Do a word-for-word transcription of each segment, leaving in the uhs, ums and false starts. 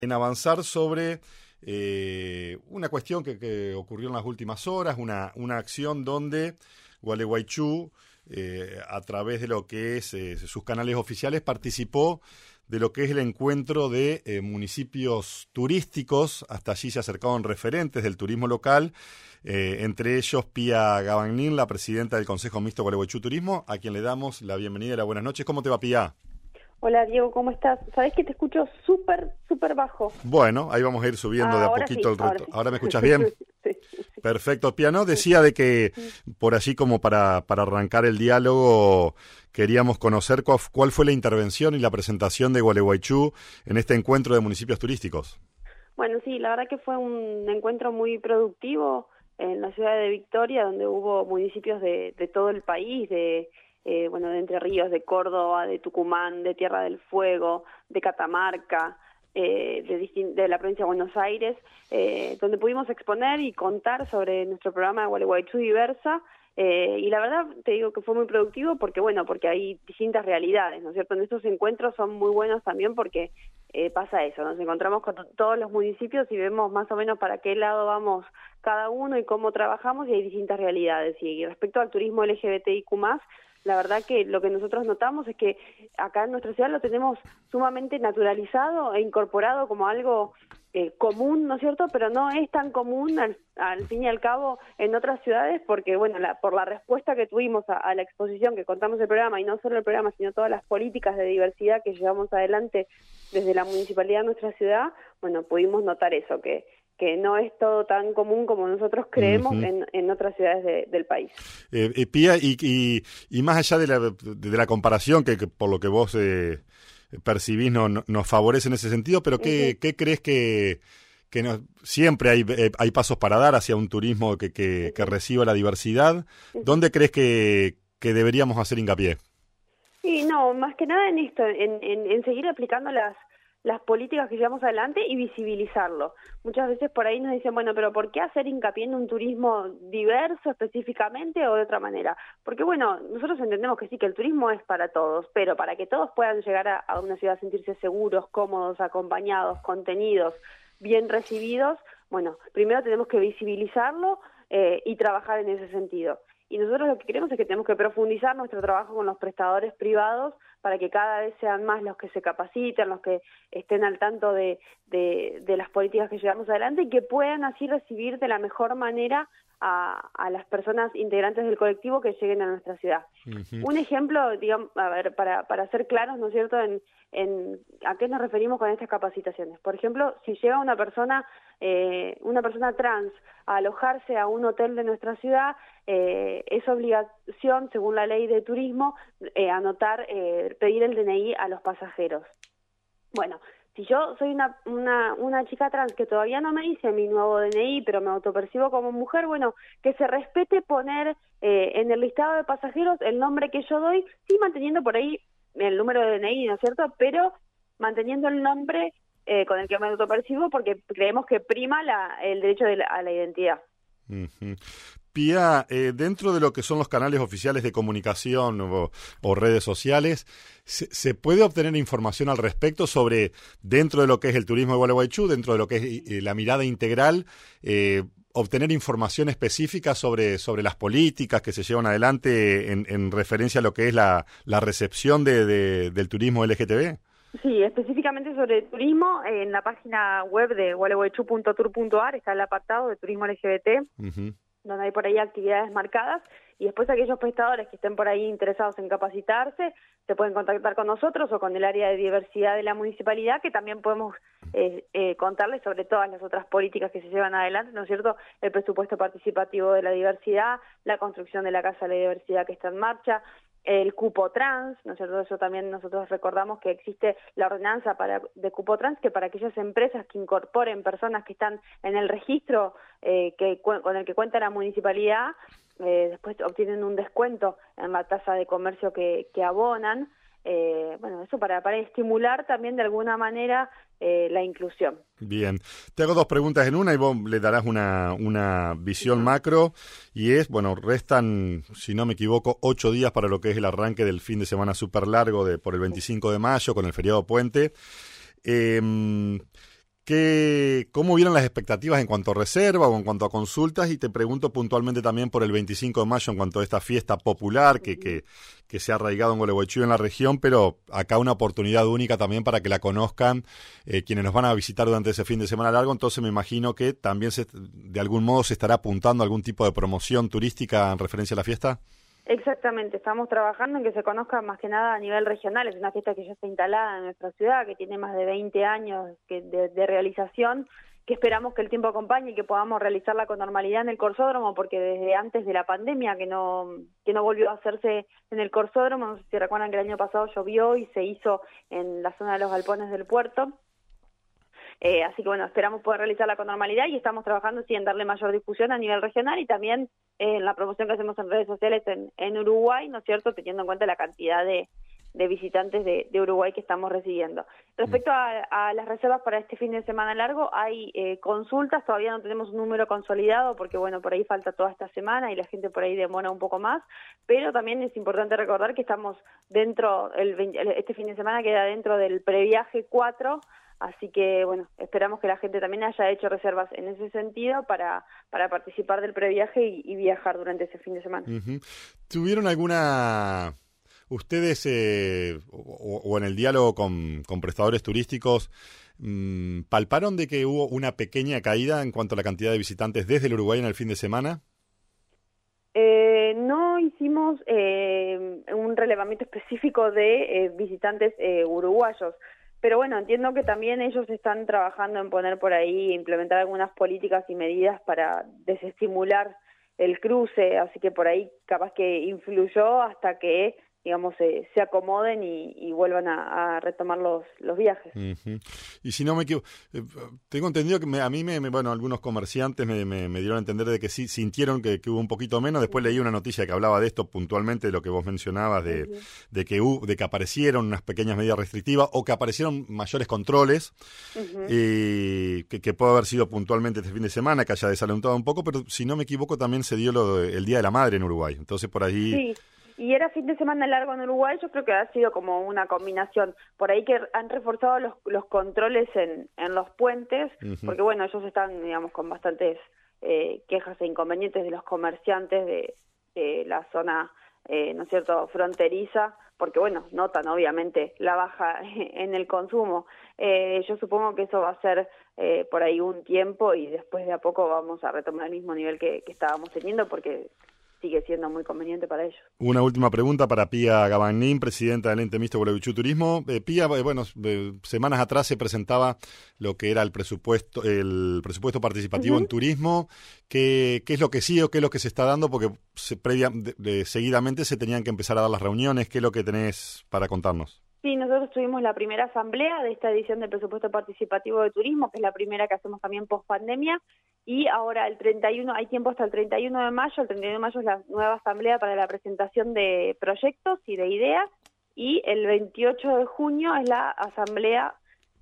en avanzar sobre eh, una cuestión que, que ocurrió en las últimas horas, una, una acción donde Gualeguaychú, eh, a través de lo que es eh, sus canales oficiales, participó de lo que es el encuentro de eh, municipios turísticos. Hasta allí se acercaron referentes del turismo local, eh, entre ellos Pía Gabagnin, la presidenta del Consejo Mixto Gualeguaychú Turismo, a quien le damos la bienvenida y la buenas noches. ¿Cómo te va, Pía? Hola, Diego, ¿cómo estás? Sabés que te escucho súper, súper bajo. Bueno, ahí vamos a ir subiendo ah, de a poquito sí, el reto. Ahora, sí. ¿Ahora me escuchas bien? sí, sí, sí. Perfecto. Pía, ¿no? Decía de que por allí, como para, para arrancar el diálogo, queríamos conocer cuál, cuál fue la intervención y la presentación de Gualeguaychú en este encuentro de municipios turísticos. Bueno, sí, la verdad que fue un encuentro muy productivo en la ciudad de Victoria, donde hubo municipios de, de todo el país, de... Eh, bueno, de Entre Ríos, de Córdoba, de Tucumán, de Tierra del Fuego, de Catamarca, eh, de, de la provincia de Buenos Aires, eh, donde pudimos exponer y contar sobre nuestro programa de Gualeguaychú Diversa, eh, y la verdad te digo que fue muy productivo porque, bueno, porque hay distintas realidades, ¿no es cierto? En estos encuentros son muy buenos también porque eh, pasa eso, nos encontramos con todos los municipios y vemos más o menos para qué lado vamos cada uno y cómo trabajamos, y hay distintas realidades. Y respecto al turismo L G B T I Q más, la verdad que lo que nosotros notamos es que acá en nuestra ciudad lo tenemos sumamente naturalizado e incorporado como algo eh, común, ¿no es cierto? Pero no es tan común al, al fin y al cabo en otras ciudades porque, bueno, la, por la respuesta que tuvimos a, a la exposición que contamos el programa, y no solo el programa, sino todas las políticas de diversidad que llevamos adelante desde la municipalidad de nuestra ciudad, bueno, pudimos notar eso, que que no es todo tan común como nosotros creemos uh-huh. en, en otras ciudades de, del país. Eh, eh, Pía, y, y, y más allá de la, de la comparación, que, que por lo que vos eh, percibís no, no, nos favorece en ese sentido, pero ¿qué, uh-huh. ¿qué crees que, que no, siempre hay, eh, hay pasos para dar hacia un turismo que, que, uh-huh. que reciba la diversidad? Uh-huh. ¿Dónde crees que, que deberíamos hacer hincapié? Sí, no, más que nada en esto, en, en, en seguir aplicando las las políticas que llevamos adelante y visibilizarlo. Muchas veces por ahí nos dicen, bueno, pero ¿por qué hacer hincapié en un turismo diverso específicamente o de otra manera? Porque, bueno, nosotros entendemos que sí, que el turismo es para todos, pero para que todos puedan llegar a, a una ciudad a sentirse seguros, cómodos, acompañados, contenidos, bien recibidos, bueno, primero tenemos que visibilizarlo eh, y trabajar en ese sentido. Y nosotros lo que queremos es que tenemos que profundizar nuestro trabajo con los prestadores privados para que cada vez sean más los que se capaciten, los que estén al tanto de, de, de las políticas que llevamos adelante y que puedan así recibir de la mejor manera a, a las personas integrantes del colectivo que lleguen a nuestra ciudad. Uh-huh. Un ejemplo, digamos, a ver, para, para ser claros, ¿no es cierto?, en, en a qué nos referimos con estas capacitaciones. Por ejemplo, si llega una persona, eh, una persona trans a alojarse a un hotel de nuestra ciudad, eh, es obligación, según la ley de turismo, eh, anotar, eh, pedir el D N I a los pasajeros. Bueno, si yo soy una, una, una chica trans que todavía no me dice mi nuevo D N I, pero me autopercibo como mujer, bueno, que se respete poner eh, en el listado de pasajeros el nombre que yo doy, sí manteniendo por ahí el número de D N I, ¿no es cierto?, pero manteniendo el nombre eh, con el que me autopercibo porque creemos que prima la, el derecho de la, a la identidad. Uh-huh. Pía, eh, dentro de lo que son los canales oficiales de comunicación o, o redes sociales, ¿se, ¿se puede obtener información al respecto sobre, dentro de lo que es el turismo de Gualeguaychú, dentro de lo que es eh, la mirada integral, eh, obtener información específica sobre, sobre las políticas que se llevan adelante en, en referencia a lo que es la, la recepción de, de, del turismo L G T B? Sí, específicamente sobre turismo, en la página web de gualeguaychú punto tour punto ar está el apartado de turismo L G B T, uh-huh. donde hay por ahí actividades marcadas, y después aquellos prestadores que estén por ahí interesados en capacitarse, se pueden contactar con nosotros o con el área de diversidad de la municipalidad, que también podemos eh, eh, contarles sobre todas las otras políticas que se llevan adelante, ¿no es cierto?, el presupuesto participativo de la diversidad, la construcción de la Casa de la Diversidad que está en marcha, el cupo trans, ¿no es cierto? Eso también nosotros recordamos que existe la ordenanza para de cupo trans, que para aquellas empresas que incorporen personas que están en el registro eh, que con el que cuenta la municipalidad, eh, después obtienen un descuento en la tasa de comercio que, que abonan. Eh, bueno, eso para, para estimular también de alguna manera eh, la inclusión. Bien, te hago dos preguntas en una y vos le darás una, una visión uh-huh. macro, y es, bueno, restan, si no me equivoco, ocho días para lo que es el arranque del fin de semana súper largo de, por el veinticinco de mayo con el feriado puente. Eh, ¿Qué, ¿Cómo vieron las expectativas en cuanto a reserva o en cuanto a consultas? Y te pregunto puntualmente también por el veinticinco de mayo en cuanto a esta fiesta popular que, que, que se ha arraigado en Gualeguaychú, en la región, pero acá una oportunidad única también para que la conozcan eh, quienes nos van a visitar durante ese fin de semana largo. Entonces me imagino que también se, de algún modo se estará apuntando a algún tipo de promoción turística en referencia a la fiesta. Exactamente, estamos trabajando en que se conozca más que nada a nivel regional. Es una fiesta que ya está instalada en nuestra ciudad, que tiene más de veinte años que de, de realización, que esperamos que el tiempo acompañe y que podamos realizarla con normalidad en el Corsódromo, porque desde antes de la pandemia que no que no volvió a hacerse en el Corsódromo. No sé si recuerdan que el año pasado llovió y se hizo en la zona de los galpones del puerto. Eh, así que bueno, esperamos poder realizarla con normalidad y estamos trabajando sí en darle mayor difusión a nivel regional y también eh, en la promoción que hacemos en redes sociales en, en Uruguay, ¿no es cierto?, teniendo en cuenta la cantidad de, de visitantes de, de Uruguay que estamos recibiendo. Respecto a, a las reservas para este fin de semana largo, hay eh, consultas, todavía no tenemos un número consolidado porque bueno, por ahí falta toda esta semana y la gente por ahí demora un poco más, pero también es importante recordar que estamos dentro, el, este fin de semana queda dentro del previaje cuatro. Así que, bueno, esperamos que la gente también haya hecho reservas en ese sentido para, para participar del previaje y, y viajar durante ese fin de semana. Uh-huh. ¿Tuvieron alguna, ustedes, eh, o, o en el diálogo con, con prestadores turísticos, mmm, palparon de que hubo una pequeña caída en cuanto a la cantidad de visitantes desde el Uruguay en el fin de semana? Eh, no hicimos eh, un relevamiento específico de eh, visitantes eh, uruguayos. Pero bueno, entiendo que también ellos están trabajando en poner por ahí, implementar algunas políticas y medidas para desestimular el cruce, así que por ahí capaz que influyó hasta que, digamos, se, se acomoden y, y vuelvan a, a retomar los, los viajes. Uh-huh. Y si no me equivoco, eh, tengo entendido que me, a mí, me, me, bueno, algunos comerciantes me, me, me dieron a entender de que sí sintieron que, que hubo un poquito menos. Después uh-huh. leí una noticia que hablaba de esto puntualmente, de lo que vos mencionabas, de, uh-huh. de, que, hubo, de que aparecieron unas pequeñas medidas restrictivas o que aparecieron mayores controles, uh-huh. eh, que, que puede haber sido puntualmente este fin de semana, que haya desalentado un poco, pero si no me equivoco también se dio lo de, el Día de la Madre en Uruguay. Entonces por ahí... Sí. Y era fin de semana largo en Uruguay, yo creo que ha sido como una combinación. Por ahí que han reforzado los, los controles en, en los puentes, uh-huh. porque bueno, ellos están, digamos, con bastantes eh, quejas e inconvenientes de los comerciantes de, de la zona, eh, ¿no es cierto?, fronteriza, porque bueno, notan obviamente la baja en el consumo. Eh, yo supongo que eso va a ser eh, por ahí un tiempo y después de a poco vamos a retomar el mismo nivel que, que estábamos teniendo, porque sigue siendo muy conveniente para ellos. Una última pregunta para Pía Gavanin, presidenta del ente mixto Gualeguaychú Turismo. Eh, Pía, eh, bueno, eh, semanas atrás se presentaba lo que era el presupuesto el presupuesto participativo uh-huh. en turismo. ¿Qué, ¿Qué es lo que sí o qué es lo que se está dando? Porque se, previa, de, de, seguidamente se tenían que empezar a dar las reuniones. ¿Qué es lo que tenés para contarnos? Sí, nosotros tuvimos la primera asamblea de esta edición del presupuesto participativo de turismo, que es la primera que hacemos también post pandemia, y ahora el treinta y uno, hay tiempo hasta el treinta y uno de mayo, el treinta y uno de mayo es la nueva asamblea para la presentación de proyectos y de ideas, y el veintiocho de junio es la asamblea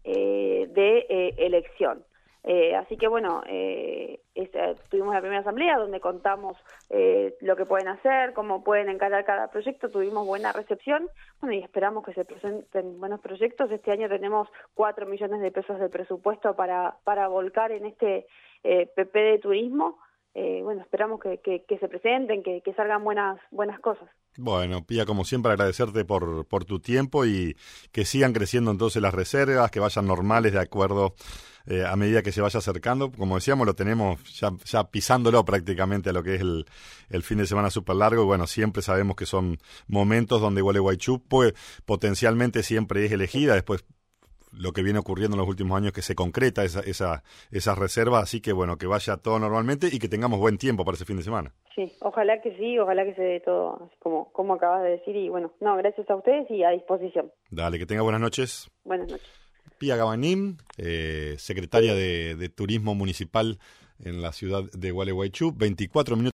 eh, de eh, elección. Eh, así que bueno, eh, es, eh, tuvimos la primera asamblea donde contamos eh, lo que pueden hacer, cómo pueden encarar cada proyecto, tuvimos buena recepción, bueno, y esperamos que se presenten buenos proyectos. Este año tenemos cuatro millones de pesos de presupuesto para, para volcar en este eh, P P de turismo. Eh, bueno, esperamos que, que, que se presenten, que, que salgan buenas, buenas cosas. Bueno, Pía, como siempre, agradecerte por, por tu tiempo y que sigan creciendo entonces las reservas, que vayan normales de acuerdo eh, a medida que se vaya acercando. Como decíamos, lo tenemos ya, ya pisándolo prácticamente a lo que es el, el fin de semana súper largo. Y bueno, siempre sabemos que son momentos donde Gualeguaychú puede, potencialmente siempre es elegida. Después lo que viene ocurriendo en los últimos años que se concreta esa, esa, esas reservas, así que bueno, que vaya todo normalmente y que tengamos buen tiempo para ese fin de semana. Sí, ojalá que sí, ojalá que se dé todo así como, como acabas de decir y bueno, no, gracias a ustedes y a disposición. Dale, que tenga buenas noches. Buenas noches. Pía Gavanin, eh, secretaria de, de Turismo Municipal en la ciudad de Gualeguaychú, veinticuatro minutos.